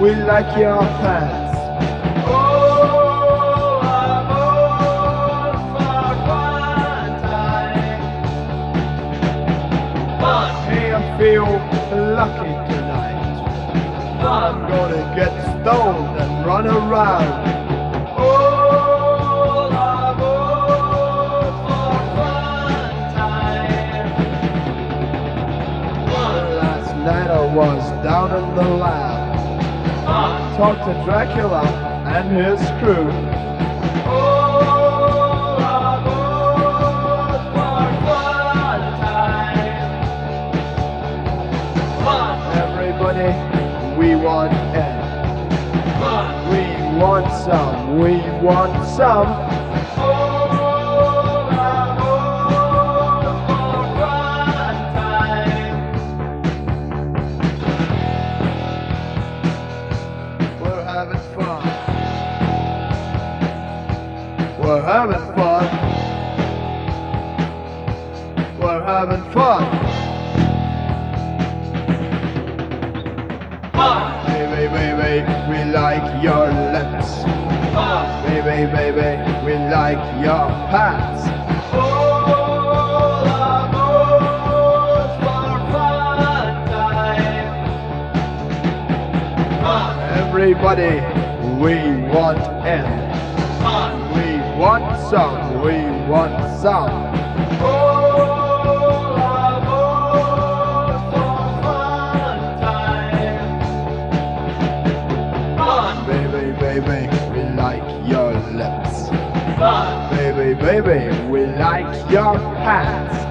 we like your pants. Oh, I'm all for fun time. Fun, Hey, I feel lucky tonight. I'm gonna get stoned and run around. oh, I'm all for fun time. Fun, Last night I was down in the lab. fun, Talked to Dracula and his crew. oh, I'm all for fun time. Fun, Everybody, we want in. fun, We want some, we want some. oh, I'm all for fun time. We're having fun. We're having fun. We're having fun. Fun, Baby, baby, we like your lips. fun, Baby, baby, we like your pants. oh, I'm all for fun time. Fun, Everybody, we want in. fun, We want some, we want some. oh, I'm all for fun time. Fun, Baby, baby, we like your lips. fun, Baby, baby, we like your pants.